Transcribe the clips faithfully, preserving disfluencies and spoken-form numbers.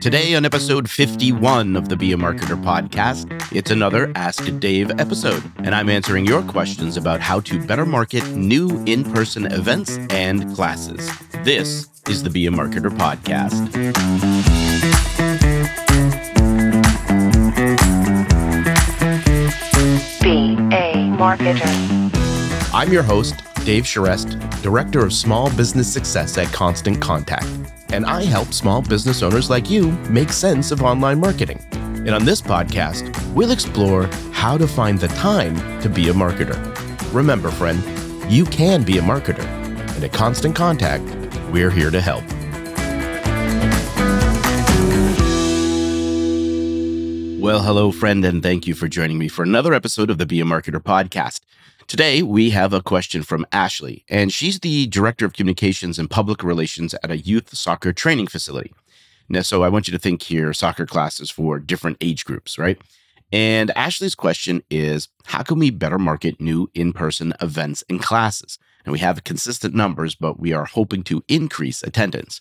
Today on episode fifty-one of the Be a Marketer podcast, it's another Ask Dave episode, and I'm answering your questions about how to better market new in-person events and classes. This is the Be a Marketer podcast. Be a Marketer. I'm your host, Dave Charest, Director of Small Business Success at Constant Contact, and I help small business owners like you make sense of online marketing. And on this podcast, we'll explore how to find the time to be a marketer. Remember, friend, you can be a marketer, and at Constant Contact, we're here to help. Well, hello, friend, and thank you for joining me for another episode of the Be a Marketer podcast. Today, we have a question from Ashley, and she's the Director of Communications and Public Relations at a youth soccer training facility. Now, so I want you to think here, soccer classes for different age groups, right? And Ashley's question is, how can we better market new in-person events and classes? And we have consistent numbers, but we are hoping to increase attendance.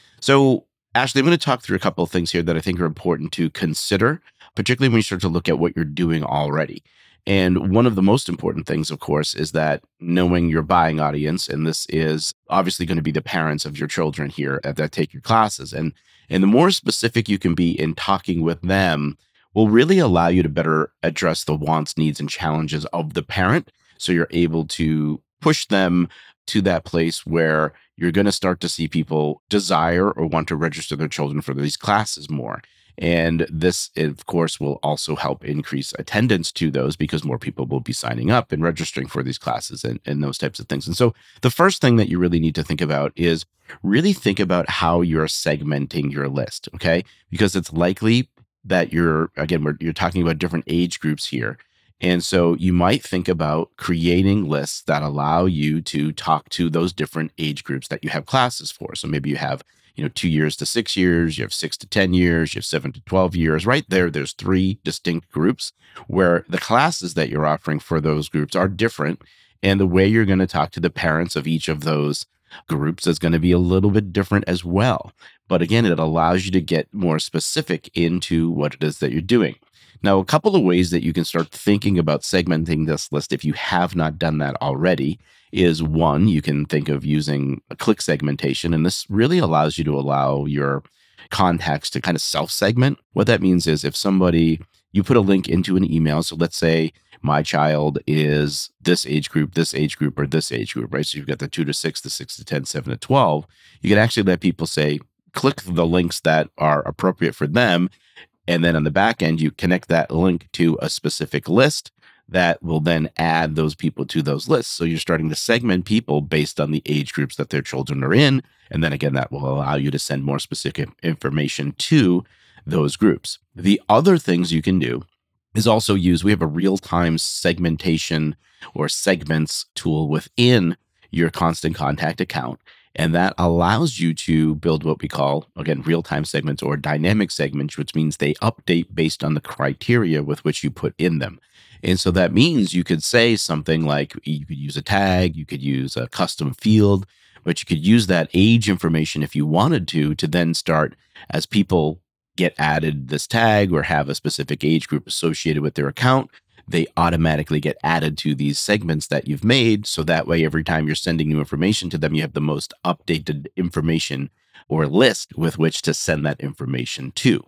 So, Ashley, I'm going to talk through a couple of things here that I think are important to consider, particularly when you start to look at what you're doing already. And one of the most important things, of course, is that knowing your buying audience, and this is obviously going to be the parents of your children here that take your classes. And, and the more specific you can be in talking with them will really allow you to better address the wants, needs, and challenges of the parent. So you're able to push them to that place where you're going to start to see people desire or want to register their children for these classes more. And this, of course, will also help increase attendance to those because more people will be signing up and registering for these classes and, and those types of things. And so the first thing that you really need to think about is really think about how you're segmenting your list, okay? Because it's likely that you're, again, we're, you're talking about different age groups here. And so you might think about creating lists that allow you to talk to those different age groups that you have classes for. So maybe you have you know, two years to six years, you have six to ten years, you have seven to twelve years. Right there, there's three distinct groups where the classes that you're offering for those groups are different. And the way you're going to talk to the parents of each of those groups is going to be a little bit different as well. But again, it allows you to get more specific into what it is that you're doing. Now, a couple of ways that you can start thinking about segmenting this list, if you have not done that already, is one, you can think of using a click segmentation. And this really allows you to allow your contacts to kind of self-segment. What that means is if somebody, you put a link into an email. So let's say my child is this age group, this age group, or this age group, right? So you've got the two to six, the six to ten, seven to twelve. You can actually let people say, click the links that are appropriate for them. And then on the back end, you connect that link to a specific list that will then add those people to those lists. So you're starting to segment people based on the age groups that their children are in. And then again, that will allow you to send more specific information to those groups. The other things you can do is also use, we have a real-time segmentation or segments tool within your Constant Contact account. And that allows you to build what we call, again, real-time segments or dynamic segments, which means they update based on the criteria with which you put in them. And so that means you could say something like, you could use a tag, you could use a custom field, but you could use that age information if you wanted to, to then start, as people get added this tag or have a specific age group associated with their account, they automatically get added to these segments that you've made. So that way, every time you're sending new information to them, you have the most updated information or list with which to send that information to.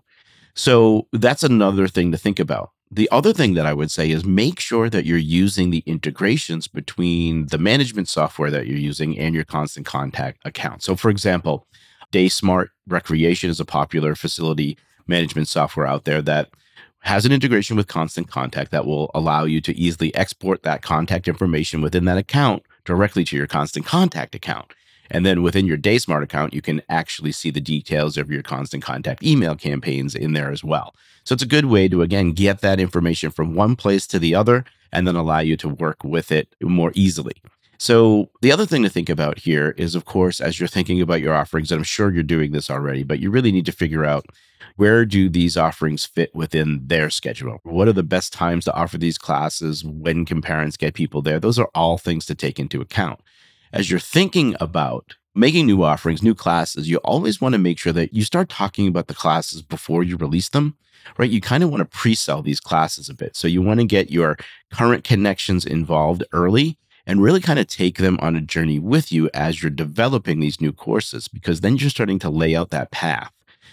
So that's another thing to think about. The other thing that I would say is make sure that you're using the integrations between the management software that you're using and your Constant Contact account. So for example, DaySmart Recreation is a popular facility management software out there that has an integration with Constant Contact that will allow you to easily export that contact information within that account directly to your Constant Contact account. And then within your DaySmart account, you can actually see the details of your Constant Contact email campaigns in there as well. So it's a good way to, again, get that information from one place to the other and then allow you to work with it more easily. So the other thing to think about here is, of course, as you're thinking about your offerings, and I'm sure you're doing this already, but you really need to figure out, where do these offerings fit within their schedule? What are the best times to offer these classes? When can parents get people there? Those are all things to take into account. As you're thinking about making new offerings, new classes, you always want to make sure that you start talking about the classes before you release them, right? You kind of want to pre-sell these classes a bit. So you want to get your current connections involved early and really kind of take them on a journey with you as you're developing these new courses, because then you're starting to lay out that path.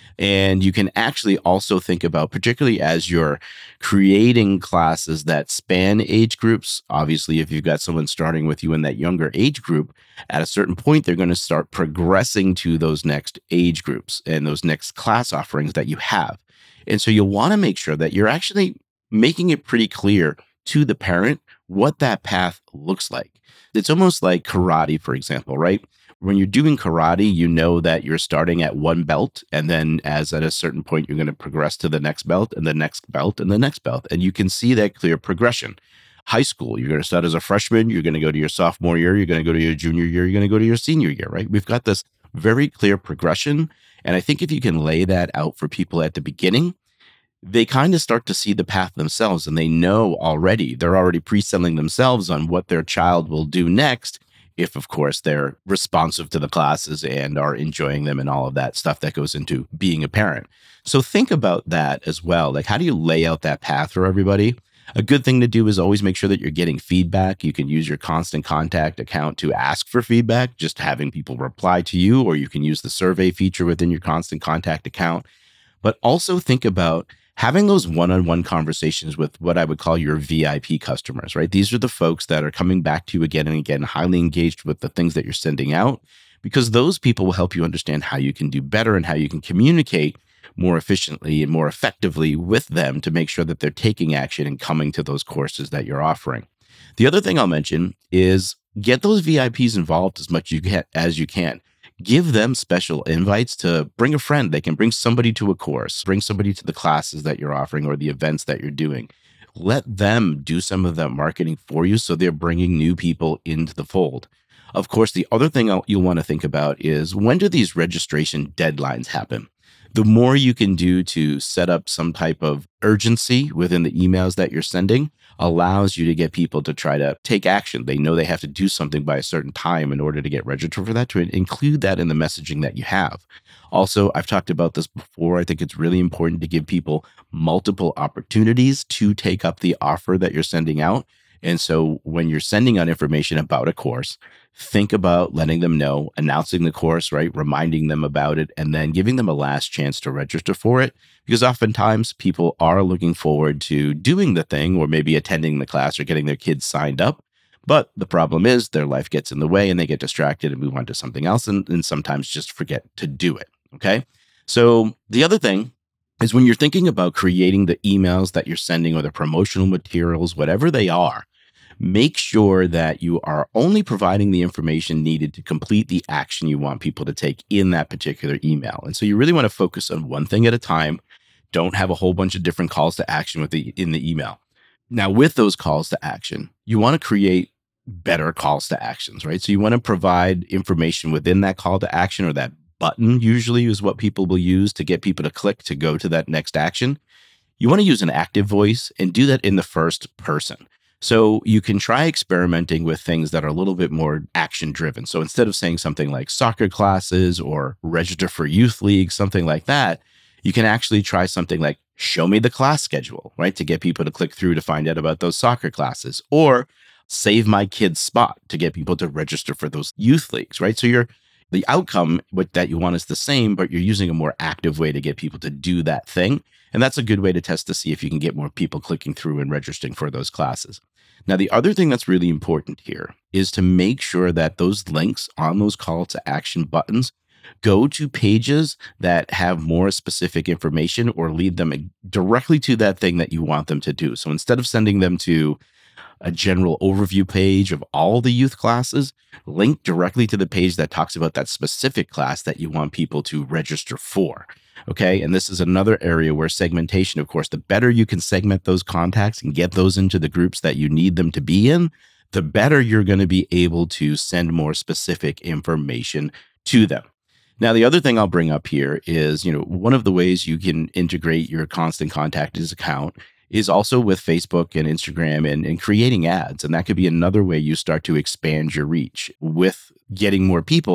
And you can actually also think about, particularly as you're creating classes that span age groups. Obviously, if you've got someone starting with you in that younger age group, at a certain point, they're going to start progressing to those next age groups and those next class offerings that you have. And so you'll want to make sure that you're actually making it pretty clear to the parent what that path looks like. It's almost like karate, for example, right? When you're doing karate, you know that you're starting at one belt, and then as at a certain point, you're going to progress to the next belt and the next belt and the next belt. And you can see that clear progression. High school, you're going to start as a freshman, you're going to go to your sophomore year, you're going to go to your junior year, you're going to go to your senior year, right? We've got this very clear progression. And I think if you can lay that out for people at the beginning, they kind of start to see the path themselves, and they know already, they're already pre-selling themselves on what their child will do next, if of course they're responsive to the classes and are enjoying them and all of that stuff that goes into being a parent. So think about that as well. Like, how do you lay out that path for everybody? A good thing to do is always make sure that you're getting feedback. You can use your constant contact account to ask for feedback, just having people reply to you, or you can use the survey feature within your constant contact account. But also think about having those one-on-one conversations with what I would call your V I P customers, right? These are the folks that are coming back to you again and again, highly engaged with the things that you're sending out, because those people will help you understand how you can do better and how you can communicate more efficiently and more effectively with them to make sure that they're taking action and coming to those courses that you're offering. The other thing I'll mention is get those V I Ps involved as much you can, as you can. Give them special invites to bring a friend. They can bring somebody to a course, bring somebody to the classes that you're offering or the events that you're doing. Let them do some of that marketing for you so they're bringing new people into the fold. Of course, the other thing I'll, you'll want to think about is, when do these registration deadlines happen? The more you can do to set up some type of urgency within the emails that you're sending allows you to get people to try to take action. They know they have to do something by a certain time in order to get registered for that, to include that in the messaging that you have. Also, I've talked about this before. I think it's really important to give people multiple opportunities to take up the offer that you're sending out. And so when you're sending out information about a course, think about letting them know, announcing the course, right? Reminding them about it, and then giving them a last chance to register for it. Because oftentimes people are looking forward to doing the thing, or maybe attending the class or getting their kids signed up. But the problem is their life gets in the way and they get distracted and move on to something else, and, and sometimes just forget to do it. Okay. So the other thing is, when you're thinking about creating the emails that you're sending or the promotional materials, whatever they are, make sure that you are only providing the information needed to complete the action you want people to take in that particular email. And so you really want to focus on one thing at a time. Don't have a whole bunch of different calls to action with the, in the email. Now, with those calls to action, you want to create better calls to actions, right? So you want to provide information within that call to action, or that button usually is what people will use to get people to click to go to that next action. You want to use an active voice and do that in the first person. So you can try experimenting with things that are a little bit more action driven. So instead of saying something like soccer classes or register for youth league, something like that, you can actually try something like show me the class schedule, right? To get people to click through to find out about those soccer classes, or save my kid's spot to get people to register for those youth leagues, right? So you're the outcome with that you want is the same, but you're using a more active way to get people to do that thing. And that's a good way to test to see if you can get more people clicking through and registering for those classes. Now, the other thing that's really important here is to make sure that those links on those call to action buttons go to pages that have more specific information, or lead them directly to that thing that you want them to do. So instead of sending them to a general overview page of all the youth classes, link directly to the page that talks about that specific class that you want people to register for. Okay. And this is another area where segmentation, of course, the better you can segment those contacts and get those into the groups that you need them to be in, the better you're going to be able to send more specific information to them. Now, the other thing I'll bring up here is, you know, one of the ways you can integrate your Constant Contacts account is also with Facebook and Instagram and, and creating ads. And that could be another way you start to expand your reach with getting more people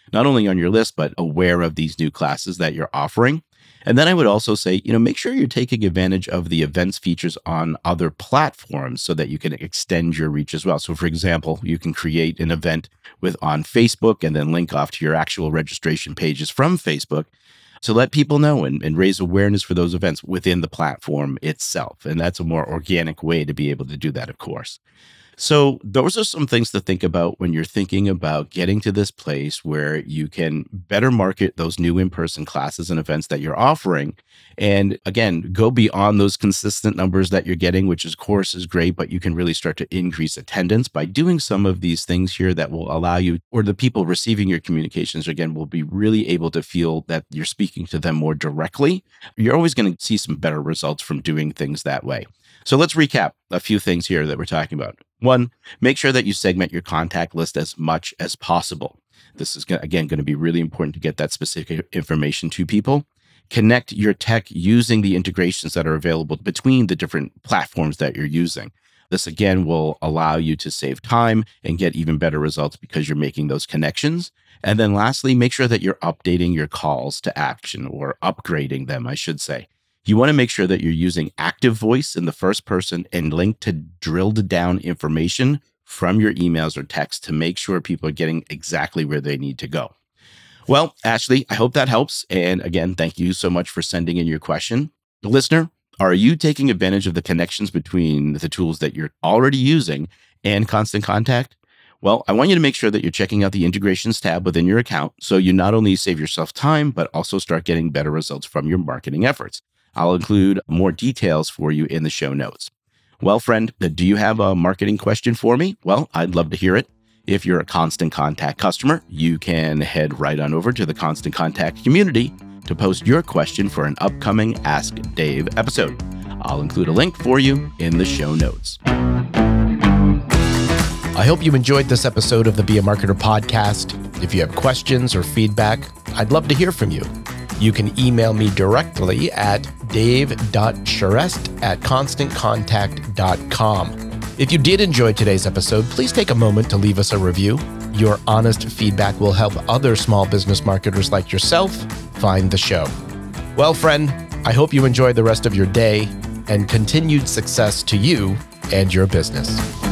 not only on your list, but aware of these new classes that you're offering. And then I would also say, you know, make sure you're taking advantage of the events features on other platforms so that you can extend your reach as well. So for example, you can create an event with on Facebook and then link off to your actual registration pages from Facebook to let people know and, and raise awareness for those events within the platform itself. And that's a more organic way to be able to do that, of course. So those are some things to think about when you're thinking about getting to this place where you can better market those new in-person classes and events that you're offering. And again, go beyond those consistent numbers that you're getting, which of course is great, but you can really start to increase attendance by doing some of these things here that will allow you, or the people receiving your communications, again, will be really able to feel that you're speaking to them more directly. You're always going to see some better results from doing things that way. So let's recap a few things here that we're talking about. One, make sure that you segment your contact list as much as possible. This is, again, going to be really important to get that specific information to people. Connect your tech using the integrations that are available between the different platforms that you're using. This, again, will allow you to save time and get even better results because you're making those connections. And then lastly, make sure that you're updating your calls to action, or upgrading them, I should say. You want to make sure that you're using active voice in the first person and link to drilled down information from your emails or text to make sure people are getting exactly where they need to go. Well, Ashley, I hope that helps. And again, thank you so much for sending in your question. Listener, are you taking advantage of the connections between the tools that you're already using and Constant Contact? Well, I want you to make sure that you're checking out the integrations tab within your account so you not only save yourself time, but also start getting better results from your marketing efforts. I'll include more details for you in the show notes. Well, friend, do you have a marketing question for me? Well, I'd love to hear it. If you're a Constant Contact customer, you can head right on over to the Constant Contact community to post your question for an upcoming Ask Dave episode. I'll include a link for you in the show notes. I hope you enjoyed this episode of the Be a Marketer podcast. If you have questions or feedback, I'd love to hear from you. You can email me directly at dave dot charest at constant contact dot com. If you did enjoy today's episode, please take a moment to leave us a review. Your honest feedback will help other small business marketers like yourself find the show. Well, friend, I hope you enjoy the rest of your day, and continued success to you and your business.